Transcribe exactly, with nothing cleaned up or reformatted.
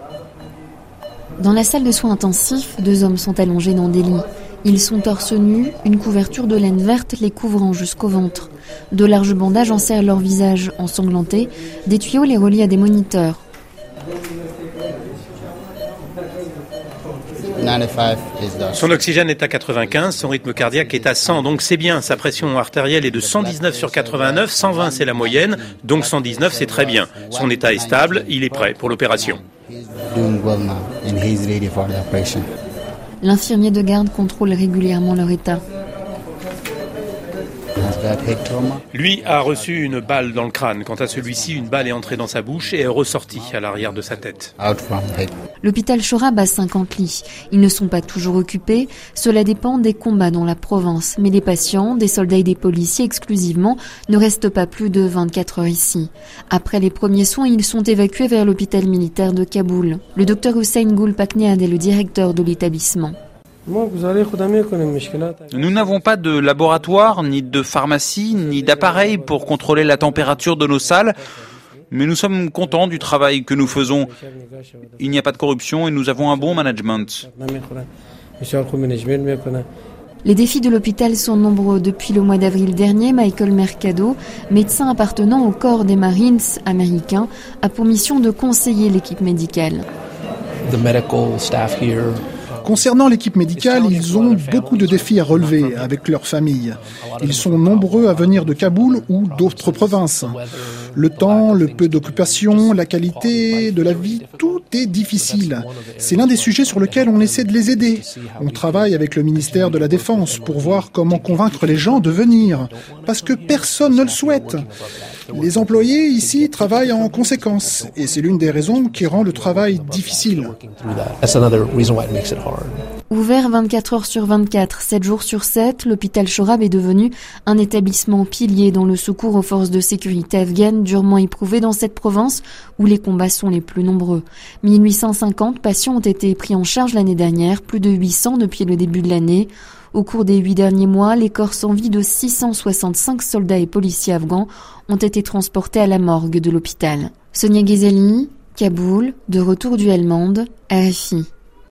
Dans la salle de soins intensifs, deux hommes sont allongés dans des lits. Ils sont torse nu, une couverture de laine verte les couvrant jusqu'au ventre. De larges bandages enserrent leur visage ensanglanté, des tuyaux les relient à des moniteurs. Son oxygène est à quatre-vingt-quinze, son rythme cardiaque est à cent, donc c'est bien. Sa pression artérielle est de cent dix-neuf sur quatre-vingt-neuf, cent vingt c'est la moyenne, donc cent dix-neuf c'est très bien. Son état est stable, il est prêt pour l'opération. L'infirmier de garde contrôle régulièrement leur état. Lui a reçu une balle dans le crâne. Quant à celui-ci, une balle est entrée dans sa bouche et est ressortie à l'arrière de sa tête. L'hôpital Chorab a cinquante lits. Ils ne sont pas toujours occupés. Cela dépend des combats dans la province. Mais les patients, des soldats et des policiers exclusivement, ne restent pas plus de vingt-quatre heures ici. Après les premiers soins, ils sont évacués vers l'hôpital militaire de Kaboul. Le docteur Hussein Gulpakniad est le directeur de l'établissement. Nous n'avons pas de laboratoire, ni de pharmacie, ni d'appareil pour contrôler la température de nos salles, mais nous sommes contents du travail que nous faisons. Il n'y a pas de corruption et nous avons un bon management. Les défis de l'hôpital sont nombreux. Depuis le mois d'avril dernier, Michael Mercado, médecin appartenant au corps des Marines américains, a pour mission de conseiller l'équipe médicale. Concernant l'équipe médicale, ils ont beaucoup de défis à relever avec leurs familles. Ils sont nombreux à venir de Kaboul ou d'autres provinces. Le temps, le peu d'occupation, la qualité de la vie, tout est difficile. C'est l'un des sujets sur lesquels on essaie de les aider. On travaille avec le ministère de la Défense pour voir comment convaincre les gens de venir, parce que personne ne le souhaite. Les employés ici travaillent en conséquence, et c'est l'une des raisons qui rend le travail difficile. Ouvert vingt-quatre heures sur vingt-quatre, sept jours sur sept, l'hôpital Chorab est devenu un établissement pilier dans le secours aux forces de sécurité afghanes durement éprouvées dans cette province où les combats sont les plus nombreux. mille huit cent cinquante patients ont été pris en charge l'année dernière, plus de huit cents depuis le début de l'année. Au cours des huit derniers mois, les corps sans vie de six cent soixante-cinq soldats et policiers afghans ont été transportés à la morgue de l'hôpital. Sonia Ghezali, Kaboul, de retour du Helmand, R F I.